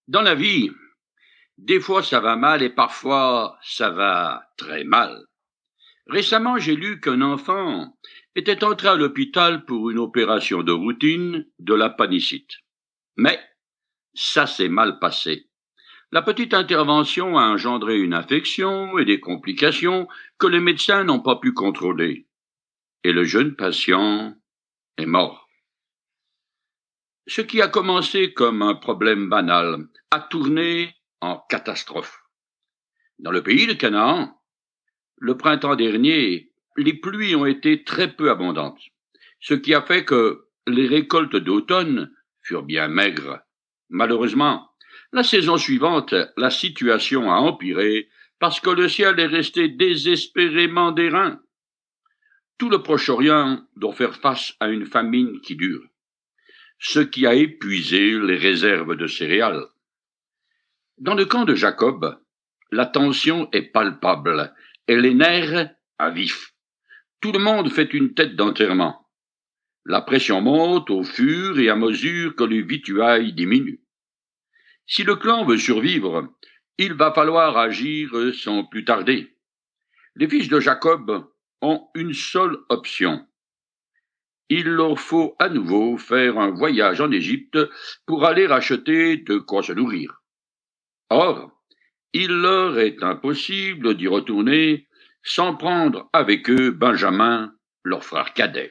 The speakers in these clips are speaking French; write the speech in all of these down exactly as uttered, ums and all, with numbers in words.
Dans la vie, des fois ça va mal et parfois ça va très mal. Récemment, j'ai lu qu'un enfant était entré à l'hôpital pour une opération de routine de l'appendicite. Mais ça s'est mal passé. La petite intervention a engendré une infection et des complications que les médecins n'ont pas pu contrôler. Et le jeune patient est mort. Ce qui a commencé comme un problème banal a tourné en catastrophe. Dans le pays de Canaan, le printemps dernier, les pluies ont été très peu abondantes, ce qui a fait que les récoltes d'automne furent bien maigres. Malheureusement, la saison suivante, la situation a empiré parce que le ciel est resté désespérément d'airain. Tout le Proche-Orient doit faire face à une famine qui dure, ce qui a épuisé les réserves de céréales. Dans le camp de Jacob, la tension est palpable et les nerfs à vif. Tout le monde fait une tête d'enterrement. La pression monte au fur et à mesure que les vituailles diminuent. Si le clan veut survivre, il va falloir agir sans plus tarder. Les fils de Jacob ont une seule option. Il leur faut à nouveau faire un voyage en Égypte pour aller acheter de quoi se nourrir. Or, il leur est impossible d'y retourner sans prendre avec eux Benjamin, leur frère cadet.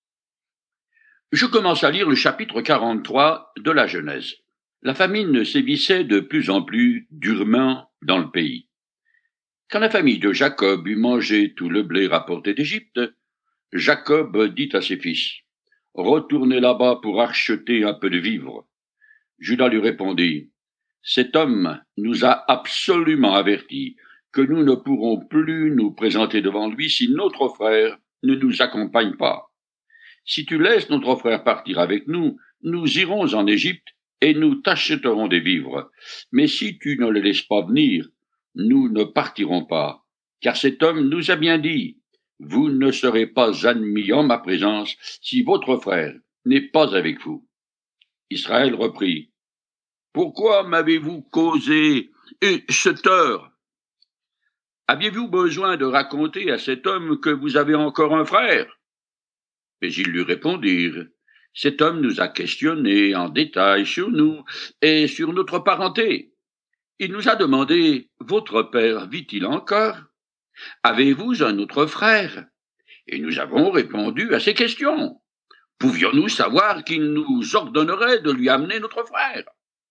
Je commence à lire le chapitre quarante-trois de la Genèse. La famine sévissait de plus en plus durement dans le pays. Quand la famille de Jacob eut mangé tout le blé rapporté d'Égypte, Jacob dit à ses fils, « Retournez là-bas pour acheter un peu de vivres. » Judas lui répondit, « Cet homme nous a absolument avertis que nous ne pourrons plus nous présenter devant lui si notre frère ne nous accompagne pas. Si tu laisses notre frère partir avec nous, nous irons en Égypte et nous t'achèterons des vivres. Mais si tu ne le laisses pas venir, nous ne partirons pas, car cet homme nous a bien dit, vous ne serez pas admis en ma présence si votre frère n'est pas avec vous. » Israël reprit, « Pourquoi m'avez-vous causé cette heure? Aviez-vous besoin de raconter à cet homme que vous avez encore un frère? » Mais ils lui répondirent, « Cet homme nous a questionnés en détail sur nous et sur notre parenté. Il nous a demandé, « Votre père vit-il encore? Avez-vous un autre frère? » Et nous avons répondu à ces questions. Pouvions-nous savoir qu'il nous ordonnerait de lui amener notre frère?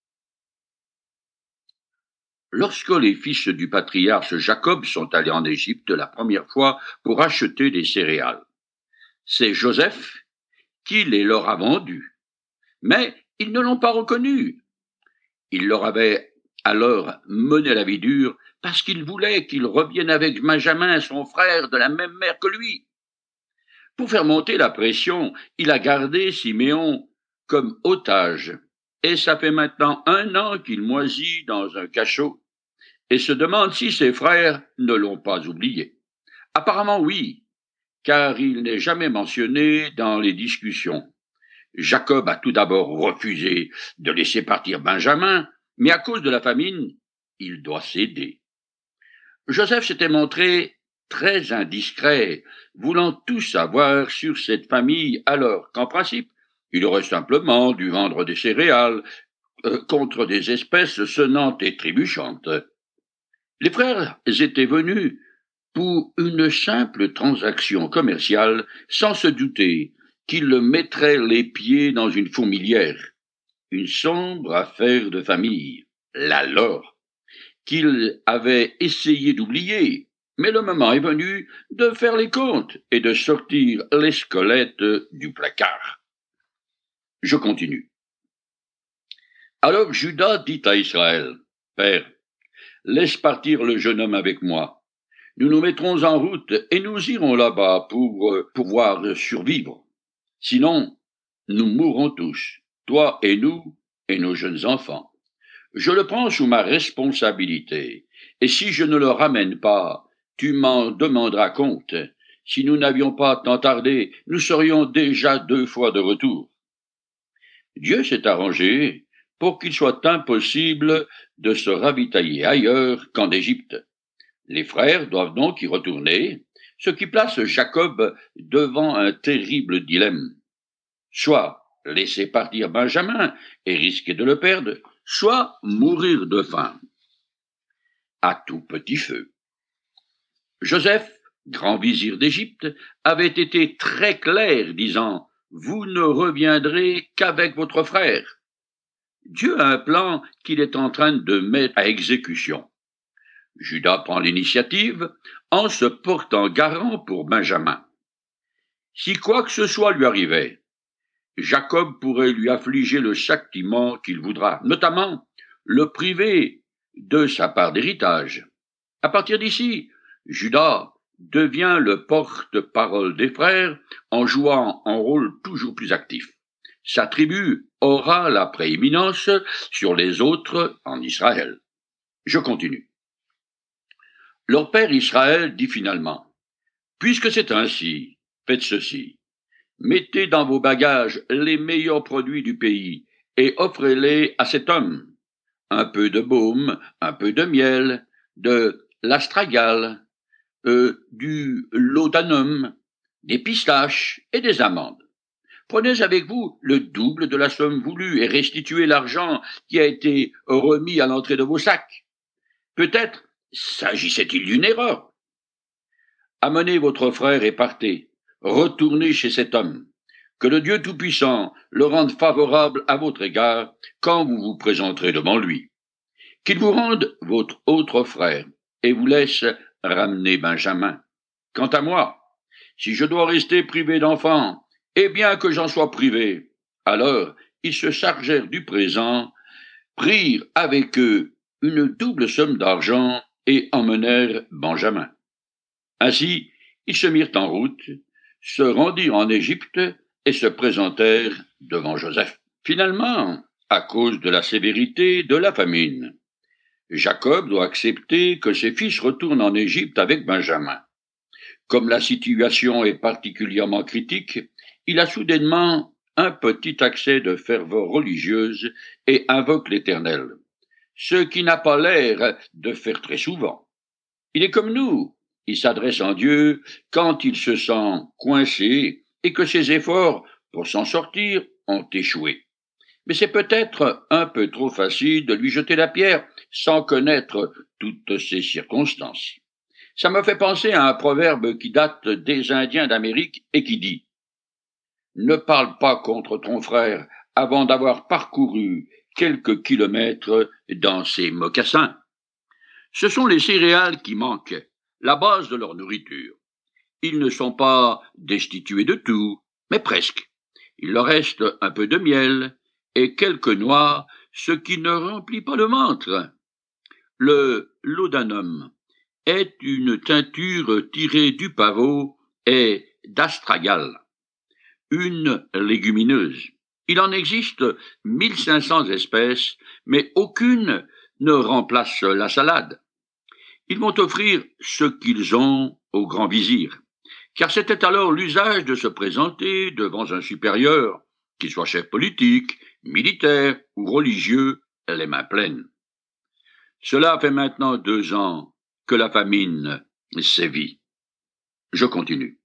Lorsque les fils du patriarche Jacob sont allés en Égypte la première fois pour acheter des céréales, c'est Joseph qui les leur a vendus. Mais ils ne l'ont pas reconnu. Il leur avait alors mené la vie dure parce qu'il voulait qu'il revienne avec Benjamin, son frère, de la même mère que lui. Pour faire monter la pression, il a gardé Siméon comme otage, et ça fait maintenant un an qu'il moisit dans un cachot, et se demande si ses frères ne l'ont pas oublié. Apparemment oui, car il n'est jamais mentionné dans les discussions. Jacob a tout d'abord refusé de laisser partir Benjamin, mais à cause de la famine, il doit céder. Joseph s'était montré très indiscret, voulant tout savoir sur cette famille, alors qu'en principe, il aurait simplement dû vendre des céréales euh, contre des espèces sonnantes et trébuchantes. Les frères étaient venus pour une simple transaction commerciale, sans se douter qu'ils le mettraient les pieds dans une fourmilière, une sombre affaire de famille, la leur, qu'ils avaient essayé d'oublier, mais le moment est venu de faire les comptes et de sortir les squelettes du placard. Je continue. Alors Judas dit à Israël, « Père, laisse partir le jeune homme avec moi. Nous nous mettrons en route et nous irons là-bas pour euh, pouvoir survivre. Sinon, nous mourrons tous, toi et nous et nos jeunes enfants. Je le prends sous ma responsabilité, et si je ne le ramène pas, tu m'en demanderas compte. Si nous n'avions pas tant tardé, nous serions déjà deux fois de retour. » Dieu s'est arrangé pour qu'il soit impossible de se ravitailler ailleurs qu'en Égypte. Les frères doivent donc y retourner, ce qui place Jacob devant un terrible dilemme. Soit laisser partir Benjamin et risquer de le perdre, soit mourir de faim. À tout petit feu. Joseph, grand vizir d'Égypte, avait été très clair, disant « Vous ne reviendrez qu'avec votre frère ». Dieu a un plan qu'il est en train de mettre à exécution. Judas prend l'initiative en se portant garant pour Benjamin. Si quoi que ce soit lui arrivait, Jacob pourrait lui affliger le châtiment qu'il voudra, notamment le priver de sa part d'héritage. À partir d'ici, Judas devient le porte-parole des frères en jouant un rôle toujours plus actif. Sa tribu aura la prééminence sur les autres en Israël. Je continue. Leur père Israël dit finalement, « Puisque c'est ainsi, faites ceci. Mettez dans vos bagages les meilleurs produits du pays et offrez-les à cet homme. Un peu de baume, un peu de miel, de l'astragale, euh, du laudanum, des pistaches et des amandes. Prenez avec vous le double de la somme voulue et restituez l'argent qui a été remis à l'entrée de vos sacs. Peut-être s'agissait-il d'une erreur. Amenez votre frère et partez. Retournez chez cet homme. Que le Dieu Tout-Puissant le rende favorable à votre égard quand vous vous présenterez devant lui. Qu'il vous rende votre autre frère et vous laisse ramener Benjamin. Quant à moi, si je dois rester privé d'enfants, et bien que j'en sois privé, alors ils se chargèrent du présent, prirent avec eux une double somme d'argent et emmenèrent Benjamin. Ainsi, ils se mirent en route, se rendirent en Égypte et se présentèrent devant Joseph. Finalement, à cause de la sévérité de la famine, Jacob doit accepter que ses fils retournent en Égypte avec Benjamin. Comme la situation est particulièrement critique, il a soudainement un petit accès de ferveur religieuse et invoque l'Éternel, ce qui n'a pas l'air de faire très souvent. Il est comme nous, il s'adresse en Dieu quand il se sent coincé et que ses efforts pour s'en sortir ont échoué. Mais c'est peut-être un peu trop facile de lui jeter la pierre sans connaître toutes ces circonstances. Ça me fait penser à un proverbe qui date des Indiens d'Amérique et qui dit « Ne parle pas contre ton frère avant d'avoir parcouru quelques kilomètres dans ses mocassins. » Ce sont les céréales qui manquent, la base de leur nourriture. Ils ne sont pas destitués de tout, mais presque. Il leur reste un peu de miel et quelques noix, ce qui ne remplit pas le ventre. Le laudanum est une teinture tirée du pavot et d'astragale, une légumineuse. Il en existe mille cinq cents espèces, mais aucune ne remplace la salade. Ils vont offrir ce qu'ils ont au grand vizir, car c'était alors l'usage de se présenter devant un supérieur, qu'il soit chef politique, militaire ou religieux, les mains pleines. Cela fait maintenant deux ans que la famine sévit. Je continue.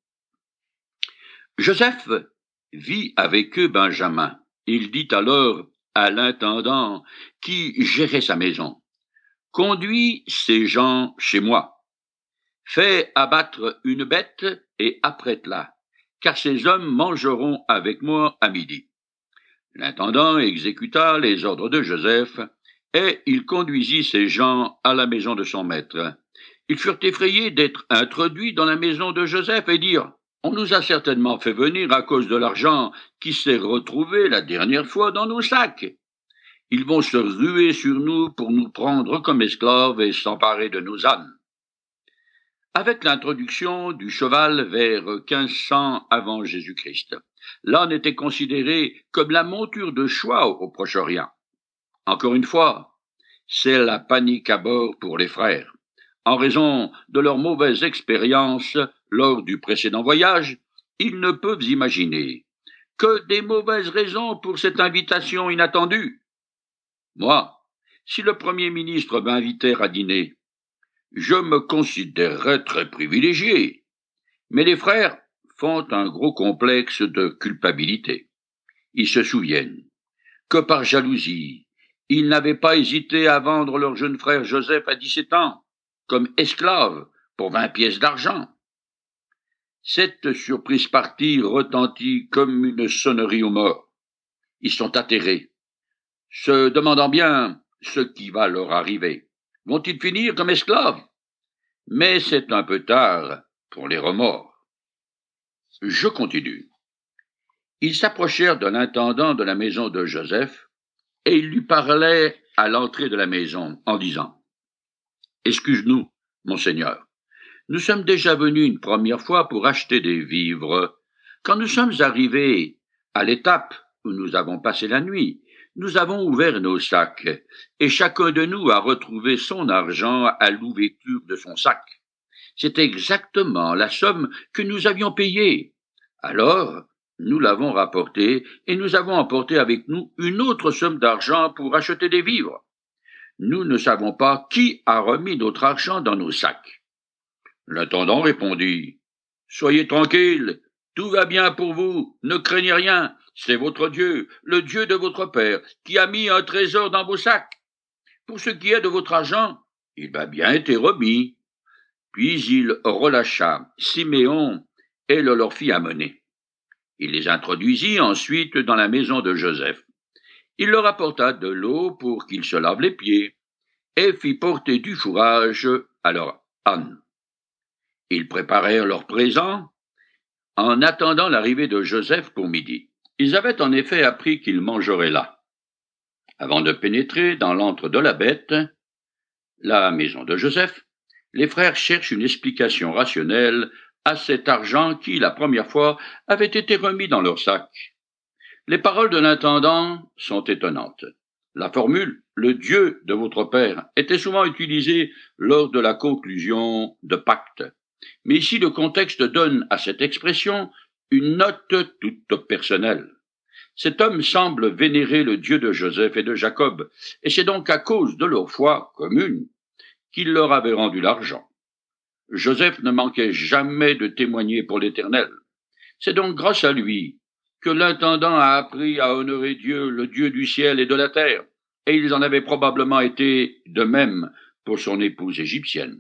Joseph vit avec eux Benjamin. Il dit alors à l'intendant qui gérait sa maison, « Conduis ces gens chez moi. Fais abattre une bête et apprête-la, car ces hommes mangeront avec moi à midi. » L'intendant exécuta les ordres de Joseph, et il conduisit ces gens à la maison de son maître. Ils furent effrayés d'être introduits dans la maison de Joseph et dirent, « On nous a certainement fait venir à cause de l'argent qui s'est retrouvé la dernière fois dans nos sacs. Ils vont se ruer sur nous pour nous prendre comme esclaves et s'emparer de nos ânes. » Avec l'introduction du cheval vers quinze cents avant Jésus-Christ, l'âne était considéré comme la monture de choix au Proche-Orient. Encore une fois, c'est la panique à bord pour les frères. En raison de leur mauvaise expérience lors du précédent voyage, ils ne peuvent imaginer que des mauvaises raisons pour cette invitation inattendue. Moi, si le Premier ministre m'invitait à dîner, je me considérerais très privilégié. Mais les frères font un gros complexe de culpabilité. Ils se souviennent que par jalousie, ils n'avaient pas hésité à vendre leur jeune frère Joseph à dix-sept ans, comme esclave, pour vingt pièces d'argent. Cette surprise partie retentit comme une sonnerie aux morts. Ils sont atterrés, se demandant bien ce qui va leur arriver. Vont-ils finir comme esclaves? Mais c'est un peu tard pour les remords. Je continue. Ils s'approchèrent de l'intendant de la maison de Joseph, et ils lui parlaient à l'entrée de la maison, en disant « Excuse-nous, monseigneur, nous sommes déjà venus une première fois pour acheter des vivres. Quand nous sommes arrivés à l'étape où nous avons passé la nuit, nous avons ouvert nos sacs, et chacun de nous a retrouvé son argent à l'ouverture de son sac. C'est exactement la somme que nous avions payée. Alors, nous l'avons rapportée, et nous avons emporté avec nous une autre somme d'argent pour acheter des vivres. Nous ne savons pas qui a remis notre argent dans nos sacs. » L'intendant répondit « Soyez tranquille, tout va bien pour vous, ne craignez rien, c'est votre Dieu, le Dieu de votre père, qui a mis un trésor dans vos sacs. Pour ce qui est de votre argent, il m'a bien été remis. » Puis il relâcha Siméon et le leur fit amener. Il les introduisit ensuite dans la maison de Joseph. Il leur apporta de l'eau pour qu'ils se lavent les pieds, et fit porter du fourrage à leur âne. Ils préparèrent leurs présents en attendant l'arrivée de Joseph pour midi. Ils avaient en effet appris qu'il mangerait là. Avant de pénétrer dans l'antre de la bête, la maison de Joseph, les frères cherchent une explication rationnelle à cet argent qui, la première fois, avait été remis dans leur sac. Les paroles de l'intendant sont étonnantes. La formule « le Dieu de votre père » était souvent utilisée lors de la conclusion de pactes. Mais ici, le contexte donne à cette expression une note toute personnelle. Cet homme semble vénérer le Dieu de Joseph et de Jacob, et c'est donc à cause de leur foi commune qu'il leur avait rendu l'argent. Joseph ne manquait jamais de témoigner pour l'Éternel. C'est donc grâce à lui que l'intendant a appris à honorer Dieu, le Dieu du ciel et de la terre, et ils en avaient probablement été de même pour son épouse égyptienne.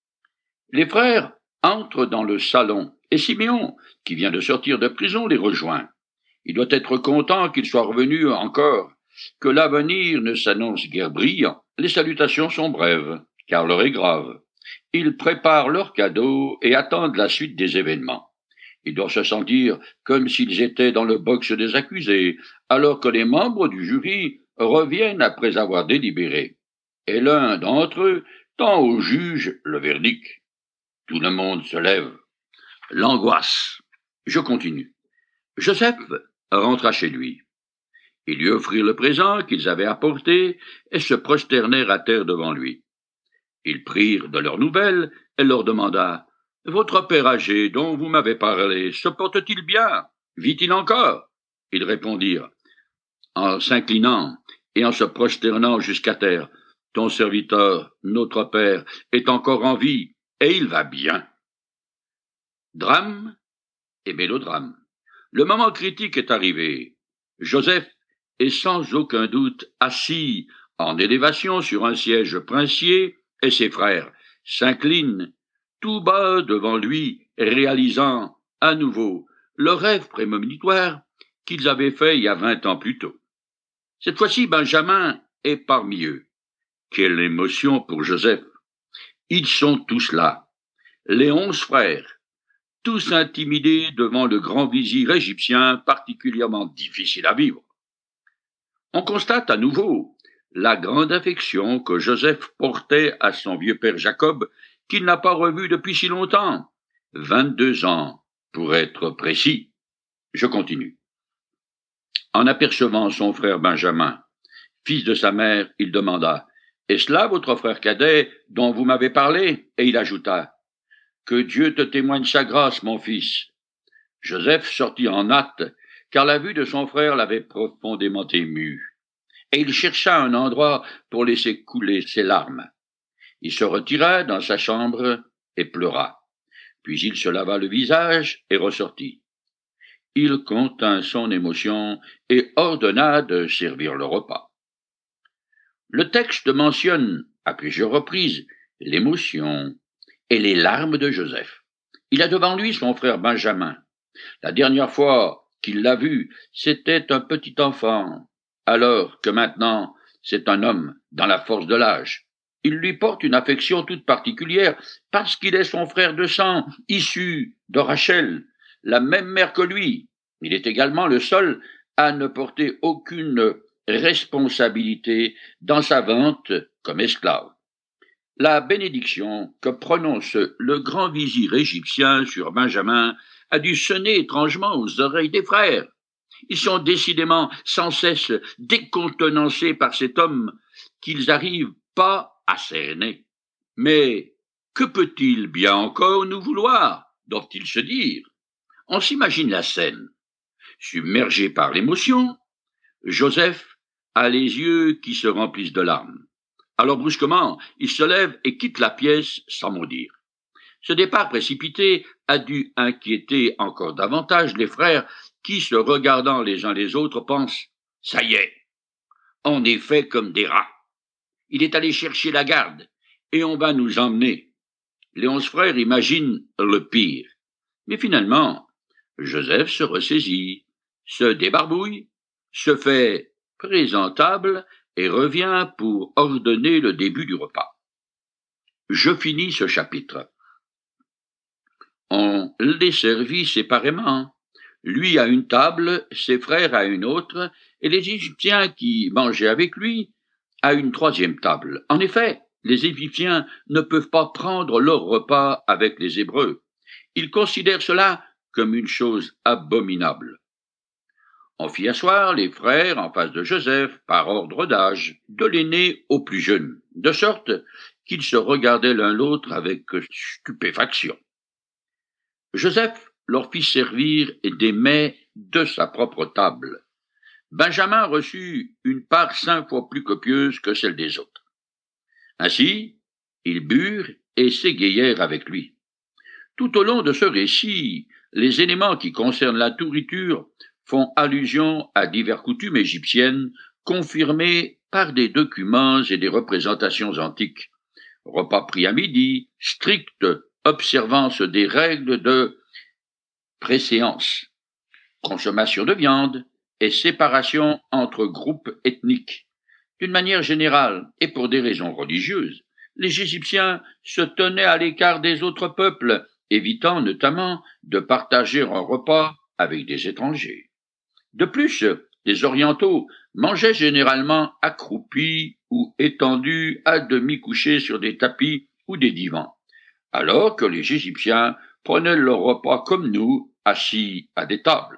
Les frères entrent dans le salon, et Siméon, qui vient de sortir de prison, les rejoint. Il doit être content qu'il soit revenu encore, que l'avenir ne s'annonce guère brillant. Les salutations sont brèves, car l'heure est grave. Ils préparent leurs cadeaux et attendent la suite des événements. Ils doivent se sentir comme s'ils étaient dans le box des accusés, alors que les membres du jury reviennent après avoir délibéré. Et l'un d'entre eux tend au juge le verdict. Tout le monde se lève. L'angoisse. Je continue. Joseph rentra chez lui. Ils lui offrirent le présent qu'ils avaient apporté et se prosternèrent à terre devant lui. Ils prirent de leurs nouvelles et leur demanda « Votre père âgé dont vous m'avez parlé, se porte-t-il bien? Vit-il encore ?» Ils répondirent, en s'inclinant et en se prosternant jusqu'à terre, « Ton serviteur, notre père, est encore en vie, et il va bien. » Drame et mélodrame. Le moment critique est arrivé. Joseph est sans aucun doute assis en élévation sur un siège princier, et ses frères s'inclinent tout bas devant lui, réalisant à nouveau le rêve prémonitoire qu'ils avaient fait il y a vingt ans plus tôt. Cette fois-ci, Benjamin est parmi eux. Quelle émotion pour Joseph! Ils sont tous là, les onze frères, tous intimidés devant le grand vizir égyptien particulièrement difficile à vivre. On constate à nouveau la grande affection que Joseph portait à son vieux père Jacob, qu'il n'a pas revu depuis si longtemps, vingt-deux ans, pour être précis. Je continue. En apercevant son frère Benjamin, fils de sa mère, il demanda « Est-ce là votre frère cadet dont vous m'avez parlé ?» Et il ajouta « Que Dieu te témoigne sa grâce, mon fils. » Joseph sortit en hâte, car la vue de son frère l'avait profondément ému. et il chercha un endroit pour laisser couler ses larmes. Il se retira dans sa chambre et pleura. Puis il se lava le visage et ressortit. Il contint son émotion et ordonna de servir le repas. Le texte mentionne à plusieurs reprises l'émotion et les larmes de Joseph. Il a devant lui son frère Benjamin. La dernière fois qu'il l'a vu, c'était un petit enfant, alors que maintenant c'est un homme dans la force de l'âge. Il lui porte une affection toute particulière parce qu'il est son frère de sang, issu de Rachel, la même mère que lui. Il est également le seul à ne porter aucune responsabilité dans sa vente comme esclave. La bénédiction que prononce le grand vizir égyptien sur Benjamin a dû sonner étrangement aux oreilles des frères. Ils sont décidément sans cesse décontenancés par cet homme qu'ils n'arrivent pas à cerner. Mais que peut-il bien encore nous vouloir, doivent-ils se dire? On s'imagine la scène. Submergé par l'émotion, Joseph a les yeux qui se remplissent de larmes. Alors brusquement, il se lève et quitte la pièce sans mot dire. Ce départ précipité a dû inquiéter encore davantage les frères qui, se regardant les uns les autres, pensent « Ça y est, on est fait comme des rats. Il est allé chercher la garde et on va nous emmener. » Les onze frères imaginent le pire. Mais finalement, Joseph se ressaisit, se débarbouille, se fait présentable et revient pour ordonner le début du repas. Je finis ce chapitre. On les servit séparément, lui à une table, ses frères à une autre, et les Égyptiens qui mangeaient avec lui à une troisième table. En effet, les Égyptiens ne peuvent pas prendre leur repas avec les Hébreux. Ils considèrent cela comme une chose abominable. On fit asseoir les frères en face de Joseph par ordre d'âge, de l'aîné au plus jeune, de sorte qu'ils se regardaient l'un l'autre avec stupéfaction. Joseph leur fit servir des mets de sa propre table. Benjamin reçut une part cinq fois plus copieuse que celle des autres. Ainsi, ils burent et s'égayèrent avec lui. Tout au long de ce récit, les éléments qui concernent la nourriture font allusion à diverses coutumes égyptiennes confirmées par des documents et des représentations antiques. Repas pris à midi, stricte observance des règles de préséance, consommation de viande et séparation entre groupes ethniques. D'une manière générale, et pour des raisons religieuses, les Égyptiens se tenaient à l'écart des autres peuples, évitant notamment de partager un repas avec des étrangers. De plus, les Orientaux mangeaient généralement accroupis ou étendus à demi couchés sur des tapis ou des divans, alors que les Égyptiens prenaient leur repas comme nous, assis à des tables.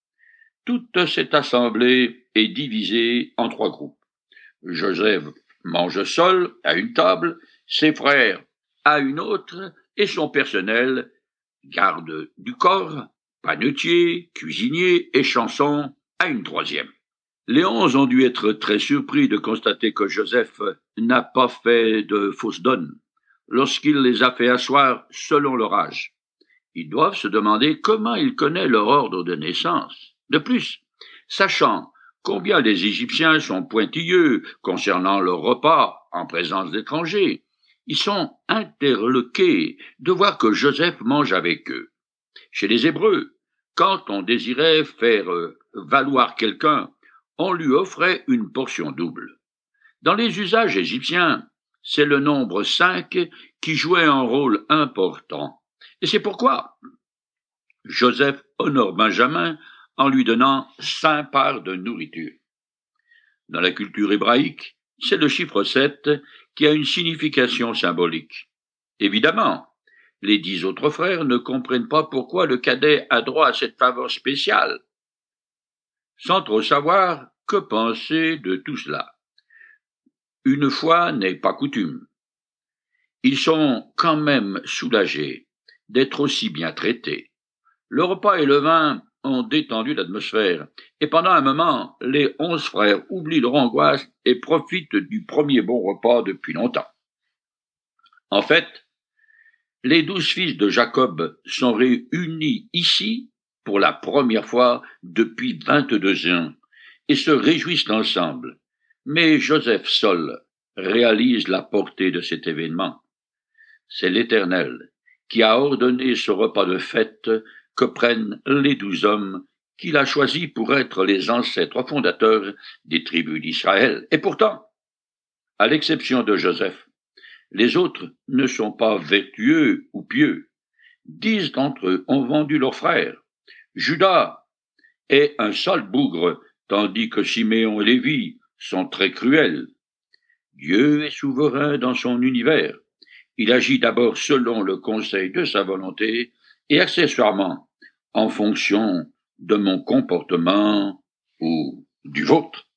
Toute cette assemblée est divisée en trois groupes. Joseph mange seul à une table, ses frères à une autre, et son personnel, garde du corps, panetier, cuisinier et chanson, à une troisième. Les onze ont dû être très surpris de constater que Joseph n'a pas fait de fausses donnes lorsqu'il les a fait asseoir selon leur âge. Ils doivent se demander comment il connaît leur ordre de naissance. De plus, sachant combien les Égyptiens sont pointilleux concernant leur repas en présence d'étrangers, ils sont interloqués de voir que Joseph mange avec eux. Chez les Hébreux, quand on désirait faire valoir quelqu'un, on lui offrait une portion double. Dans les usages égyptiens, c'est le nombre cinq qui jouait un rôle important. Et c'est pourquoi Joseph honore Benjamin en lui donnant cinq parts de nourriture. Dans la culture hébraïque, c'est le chiffre sept qui a une signification symbolique. Évidemment, les dix autres frères ne comprennent pas pourquoi le cadet a droit à cette faveur spéciale, sans trop savoir que penser de tout cela. Une fois n'est pas coutume. Ils sont quand même soulagés d'être aussi bien traités. Le repas et le vin ont détendu l'atmosphère, et pendant un moment, les onze frères oublient leur angoisse et profitent du premier bon repas depuis longtemps. En fait, les douze fils de Jacob sont réunis ici pour la première fois depuis vingt-deux ans et se réjouissent ensemble. Mais Joseph seul réalise la portée de cet événement. C'est l'Éternel qui a ordonné ce repas de fête que prennent les douze hommes qu'il a choisis pour être les ancêtres fondateurs des tribus d'Israël. Et pourtant, à l'exception de Joseph, les autres ne sont pas vertueux ou pieux. Dix d'entre eux ont vendu leurs frères. Judas est un sale bougre, tandis que Siméon et Lévi sont très cruels. Dieu est souverain dans son univers. Il agit d'abord selon le conseil de sa volonté et accessoirement en fonction de mon comportement ou du vôtre.